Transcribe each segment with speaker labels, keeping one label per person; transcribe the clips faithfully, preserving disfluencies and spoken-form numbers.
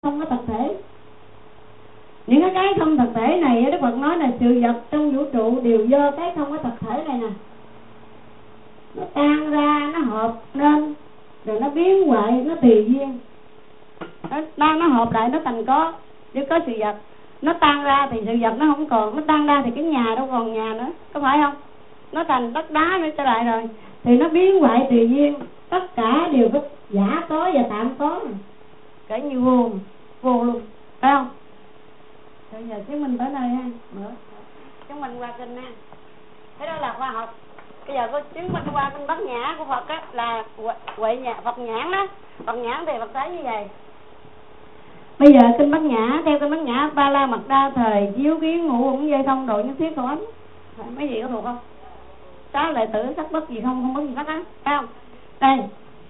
Speaker 1: không có thực thể. Những cái cái không thực thể này Đức Phật nói là sự vật trong vũ trụ đều do cái không có thực thể này nè, nó tan ra, nó hợp nên, rồi nó biến hoại, nó tùy duyên, nó, nó, nó hợp lại nó thành có, chứ có sự vật. Nó tan ra thì sự vật nó không còn, nó tan ra thì cái nhà đâu còn nhà nữa, có phải không? Nó thành đất đá mới trở lại rồi, thì nó biến hoại tùy duyên, tất cả đều có giả có và tạm có, kể như vô, vô luôn, phải không? Bây giờ chúng mình tới đây ha, nữa chúng mình qua kinh ha, thế đó là khoa học. Bây giờ có chứng minh qua kinh Bát Nhã của Phật á, là huệ nhã, Phật nhãn đó. Phật nhãn thì Phật thấy như vậy. Bây giờ kinh Bát Nhã, theo kinh Bát Nhã, Ba La Mật Đa thời chiếu kiến ngũ uẩn dây thông độ nhất thiết của ấm. Mấy gì có thuộc không? Sáu lệ tử sắc bất gì không, không bất gì sắc á, phải không? Đây,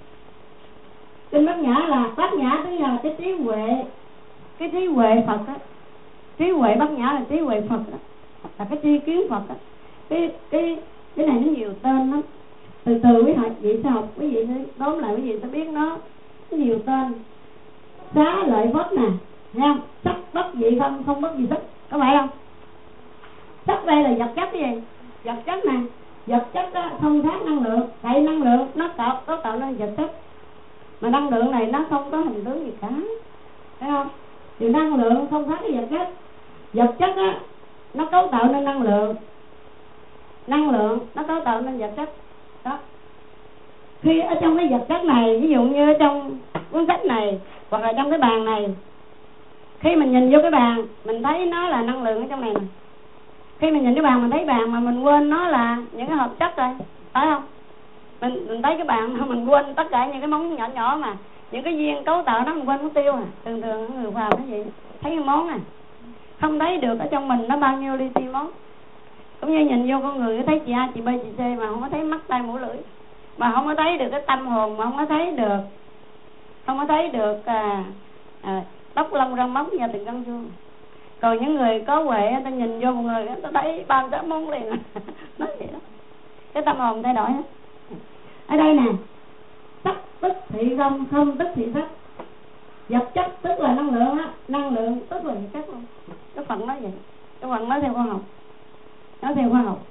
Speaker 1: kinh Bát Nhã là Bát Nhã tức là cái trí huệ, cái trí huệ Phật á. Trí huệ Bát Nhã là trí huệ Phật đó, là cái tri kiến Phật đó. Cái cái cái này nó nhiều tên lắm. Từ từ quý vị sẽ học, quý vị sẽ đóm lại, quý vị sẽ biết nó có nhiều tên. Xá lợi Phất nè, thấy không? Sắc bất dị không, không bất dị sắc, có phải không? Sắc đây là vật chất cái gì? Vật chất nè, vật chất đó không khác năng lượng, tại năng lượng nó tạo có tạo nên vật chất, mà năng lượng này nó không có hình tướng gì cả, thấy không? Thì năng lượng không khác cái vật chất. Vật chất á, nó cấu tạo nên năng lượng, năng lượng nó cấu tạo nên vật chất đó. Khi ở trong cái vật chất này, ví dụ như ở trong cuốn sách này hoặc là trong cái bàn này, khi mình nhìn vô cái bàn mình thấy nó là năng lượng ở trong này nè. Khi mình nhìn cái bàn mình thấy bàn mà mình quên nó là những cái hợp chất rồi, phải không? Mình, mình thấy cái bàn mà mình quên tất cả những cái món nhỏ nhỏ mà những cái viên cấu tạo nó mình quên mất tiêu à. Thường thường người vào cái gì thấy cái món này không thấy được ở trong mình nó bao nhiêu li ti món. Cũng như nhìn vô con người thấy chị A, chị B, chị C mà không có thấy mắt, tai, mũi, lưỡi, mà không có thấy được cái tâm hồn, mà không có thấy được không có thấy được à, à, tóc lông răng móng và từng căn xương. Còn những người có huệ ta nhìn vô một người ta thấy bao cái món liền nói vậy đó, cái tâm hồn thay đổi hết. Ở đây nè, sắc tức thị không, không tức thị sắc. Vật chất tức là năng lượng á, năng lượng tức là vật chất luôn. Cái phần nói vậy, cái phần nói theo khoa học, nói theo khoa học.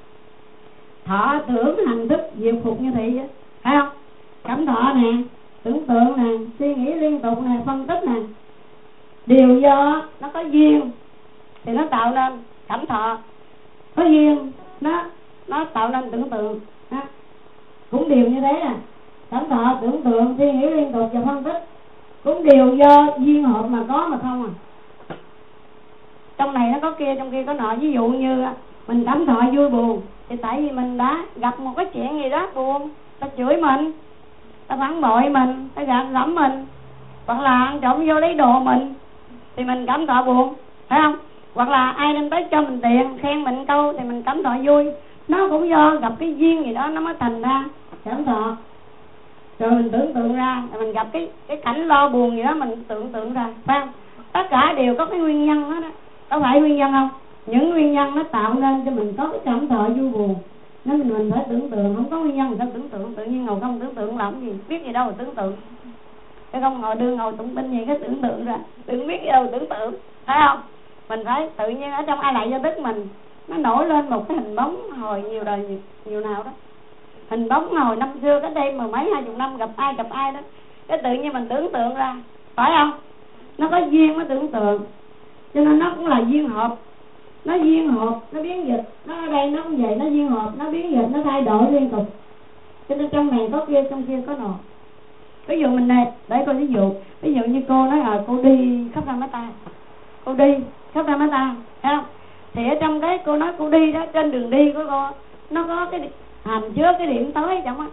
Speaker 1: Thọ tưởng hành thức diệu phục như thị vậy, phải không? Cảm thọ nè, tưởng tượng nè, suy nghĩ liên tục nè, phân tích nè, đều do nó có duyên thì nó tạo nên cảm thọ, có duyên nó nó tạo nên tưởng tượng ha. Cũng đều như thế nè, cảm thọ, tưởng tượng, suy nghĩ liên tục và phân tích cũng đều do duyên hợp mà có mà không à. Trong này nó có kia, trong kia có nọ. Ví dụ như mình cảm thọ vui buồn thì tại vì mình đã gặp một cái chuyện gì đó buồn, ta chửi mình, ta phản bội mình, ta gạt gẫm mình, hoặc là ăn trộm vô lấy đồ mình thì mình cảm thọ buồn, phải không? Hoặc là ai đem tới cho mình tiền, khen mình câu thì mình cảm thọ vui. Nó cũng do gặp cái duyên gì đó nó mới thành ra cảm thọ. Rồi mình tưởng tượng ra, rồi mình gặp cái cái cảnh lo buồn gì đó mình tưởng tượng ra, phải không? Tất cả đều có cái nguyên nhân đó, đó. Có phải nguyên nhân không? Những nguyên nhân nó tạo nên cho mình có cái cảm thọ vui buồn. Nên mình, mình phải tưởng tượng, không có nguyên nhân mình sao tưởng tượng. Tự nhiên ngồi không tưởng tượng làm gì, biết gì đâu mà tưởng tượng. Cái không ngồi đưa ngồi tụng binh gì cái tưởng tượng ra, tưởng biết gì đâu tưởng tượng, phải không? Mình phải tự nhiên ở trong ai lại do tức mình nó nổi lên một cái hình bóng hồi nhiều đời nhiều, nhiều nào đó. Hình bóng hồi năm xưa cái đêm mà mấy hai chục năm gặp ai gặp ai đó, cái tự nhiên mình tưởng tượng ra, phải không? Nó có duyên mới tưởng tượng, cho nên nó cũng là duyên hợp. Nó duyên hợp, nó biến dịch, nó ở đây nó cũng vậy, nó duyên hợp, nó biến dịch, nó thay đổi liên tục. Cho nên trong này có kia, trong kia có nọ. Ví dụ mình này, để coi ví dụ, ví dụ như cô nói à, cô đi khắp Nam ta, cô đi khắp Nam ta, thấy không? Thì ở trong cái cô nói cô đi đó, trên đường đi của cô nó có cái hàm chứa cái điểm tới chẳng á,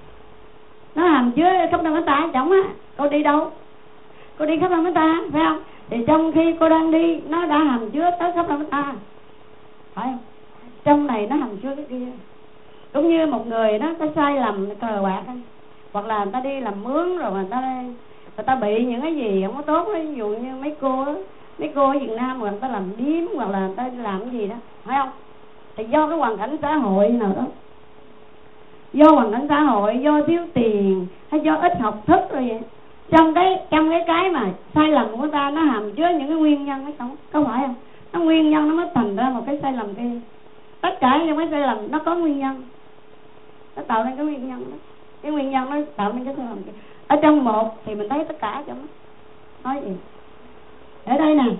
Speaker 1: nó hàm chứa khắp Nam ta chẳng á. Cô đi đâu? Cô đi khắp Nam ta, phải không? Thì trong khi cô đang đi nó đã hàm chứa tới khắp Nam ta, phải không? Trong này nó hàm chứa cái kia. Cũng như một người đó có sai lầm cờ bạc, hoặc là người ta đi làm mướn rồi người ta người ta bị những cái gì không có tốt đó. Ví dụ như mấy cô đó, mấy cô ở Việt Nam mà người ta làm điếm hoặc là người ta làm cái gì đó, phải không? Thì do cái hoàn cảnh xã hội nào đó, do hoàn cảnh xã hội, do thiếu tiền hay do ít học thức rồi vậy, trong cái trong cái cái mà sai lầm của ta nó hàm chứa những cái nguyên nhân hay không, có phải không? Nó nguyên nhân nó mới thành ra một cái sai lầm kia. Tất cả những cái sai lầm nó có nguyên nhân, nó tạo nên cái nguyên nhân đó. Cái nguyên nhân nó tạo nên cái sai lầm kia. Ở trong một thì mình thấy tất cả trong đó. Nói gì ở đây nè,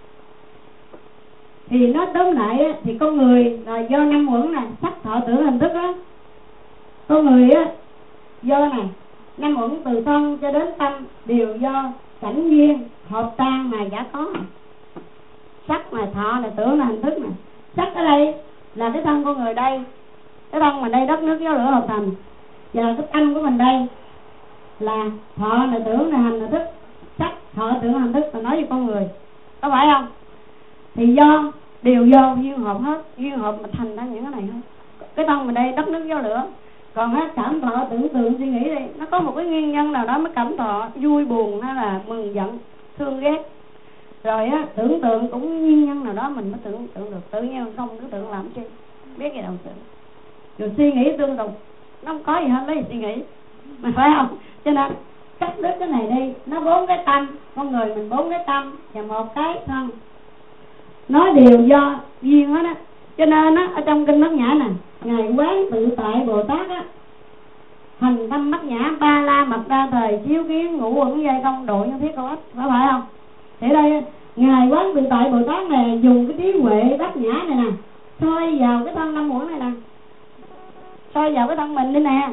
Speaker 1: thì nó tóm lại á, thì con người là do năm uẩn nè, sắc thọ tưởng hành thức á. Con người á do nè năm uẩn từ thân cho đến tâm đều do cảnh duyên hợp tan mà giả có. Sắc là thọ là tưởng là hành thức nè. Sắc ở đây là cái thân con người đây, cái thân mình đây đất nước gió lửa hợp thành. Và cái tâm của mình đây là thọ là tưởng là hành là thức. Sắc thọ tưởng hành thức là nói với con người, có phải không? Thì do đều do duyên hợp hết, duyên hợp mà thành ra những cái này hết. Cái thân mình đây đất nước gió lửa. Còn á cảm thọ tưởng tượng suy nghĩ đây, nó có một cái nguyên nhân nào đó mới cảm thọ vui buồn hay là mừng giận thương ghét. Rồi á tưởng tượng cũng nguyên nhân nào đó mình mới tưởng tượng được, tự nhiên không cứ tưởng làm chi biết gì đâu tưởng. Rồi suy nghĩ tương tục nó không có gì hết, lấy gì suy nghĩ mà, phải không? Cho nên cắt đứt cái này đi, nó bốn cái tâm, con người mình bốn cái tâm và một cái thân, nó đều do duyên hết á. Cho nên á ở trong kinh Bát Nhã nè, ngài Quán Tự Tại Bồ Tát á, hành tâm Bát Nhã ba la mật đa thời chiếu kiến ngũ uẩn giai công độ nhân thiết câu ích, có phải không? Thì đây ngài Quán Tự Tại Bồ Tát này dùng cái trí huệ Bát Nhã này nè, soi vào cái thân năm uẩn này nè, soi vào cái thân mình đi nè,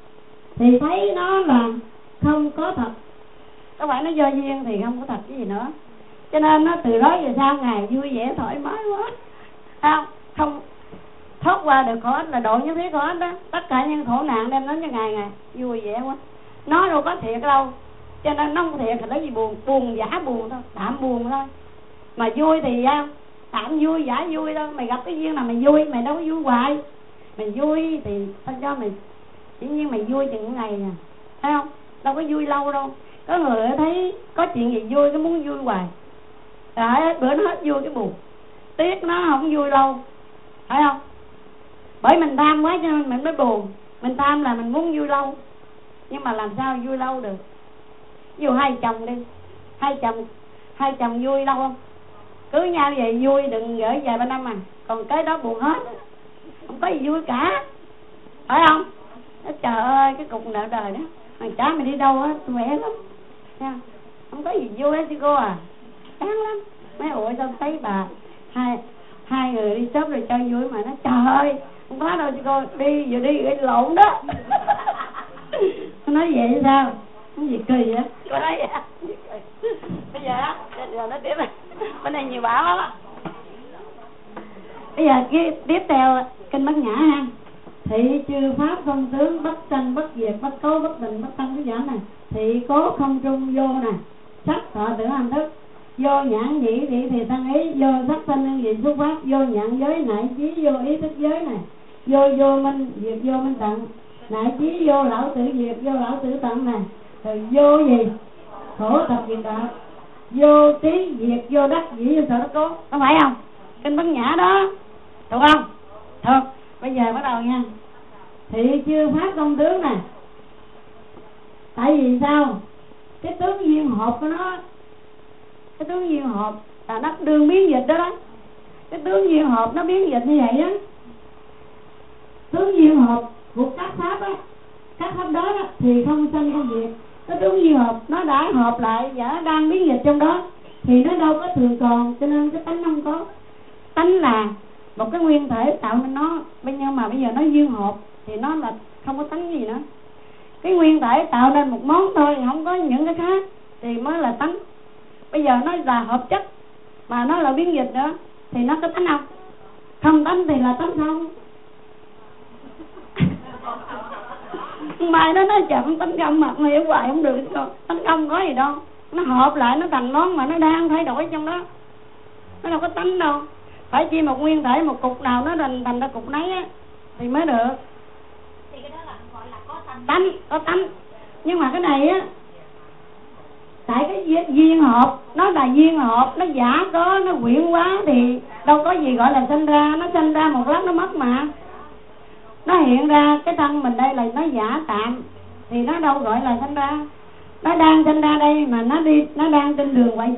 Speaker 1: thì thấy nó là không có thật. Có phải nó do duyên thì không có thật cái gì nữa. Cho nên nó từ đó về sau ngài vui vẻ thoải mái quá, không không thoát qua được khổ ích là độ như thế khổ ích đó. Tất cả những khổ nạn đem đến cho ngài, ngài vui vẻ quá. Nó đâu có thiệt đâu, cho nên nó không thiệt thì lấy gì buồn, buồn giả buồn thôi, tạm buồn thôi. Mà vui thì tạm vui giả vui thôi. Mày gặp cái duyên nào mày vui, mày đâu có vui hoài. Mày vui thì tao cho mày, chỉ nhiên mày vui chừng ngày nè, thấy không? Đâu có vui lâu đâu. Có người thấy có chuyện gì vui cái muốn vui hoài, rồi bữa nó hết vui cái buồn, tiếc nó không vui lâu, phải không? Bởi mình tham quá cho nên mình mới buồn. Mình tham là mình muốn vui lâu, nhưng mà làm sao vui lâu được? Ví dụ hai chồng đi, hai chồng hai chồng vui lâu không? Cưới nhau vậy vui đừng gửi vài ba năm à, còn cái đó buồn hết, không có gì vui cả, phải không? Đó, trời ơi cái cục nợ đời đó, thằng cháu mày đi đâu á khỏe lắm nha, không có gì vui hết chứ cô à, chán lắm. Mấy ủa sao thấy bà hai hai người đi shop rồi cho vui mà nó trời ơi không có đâu chứ cô, đi vừa đi gây lộn đó. Nó nói vậy sao? Cái gì kỳ vậy? Cô nói vậy. Bây giờ á, giờ nó tiếp bên này nhiều bảo lắm. Bây giờ cái tiếp theo kinh Bát Nhã ha. Thị chư pháp không tướng, bất sanh bất diệt, bất cố bất định, bất tăng cái giảm này. Thị cố không trung vô nè, sắc thọ tưởng hành thức, vô nhãn nhĩ thị thì thân ý, vô sắc thanh hương vị xuất phát, vô nhãn giới nại chí, vô ý thức giới này, vô vô minh diệt, vô minh tận, nại chí vô lão tử diệt, vô lão tử tận này, rồi vô gì khổ tập diệt đạo, vô trí diệt, vô đắc dĩ, vô sợ đắc cố, có phải không? Kinh Bát Nhã đó,ถูกkhông? Được. Bây giờ bắt đầu nha. Thị chư pháp công tướng nè. Tại vì sao? Cái tướng duyên hợp của nó, cái tướng duyên hợp là nó đương biến dịch đó đó. Cái tướng duyên hợp nó biến dịch như vậy á. Tướng duyên hợp của các pháp á, các pháp đó, đó thì không sanh không diệt. Cái tướng duyên hợp nó đã hợp lại và nó đang biến dịch trong đó, thì nó đâu có thường còn, cho nên cái tánh không có. Tánh là một cái nguyên thể tạo nên nó, nhưng mà bây giờ nó duyên hợp thì nó là không có tánh gì nữa. Cái nguyên thể tạo nên một món thôi, không có những cái khác thì mới là tánh. Bây giờ nó là hợp chất mà nó là biến dịch nữa thì nó có tánh không? Không tánh thì là tánh không. Mai nó nói chậm tánh không mà hiểu hoài không được. Tánh không có gì đâu, nó hợp lại nó thành món mà nó đang thay đổi trong đó, nó đâu có tánh đâu. Phải chi một nguyên thể, một cục nào nó thành thành ra cục nấy á thì mới được. Thì cái đó là gọi là có tánh. Tánh, có tánh. Nhưng mà cái này á, tại cái duyên hợp, nó là duyên hợp, nó giả có, nó quyển quá thì đâu có gì gọi là sinh ra. Nó sinh ra một lát nó mất mà. Nó hiện ra cái thân mình đây là nó giả tạm thì nó đâu gọi là sinh ra. Nó đang sinh ra đây mà nó đi, nó đang trên đường quay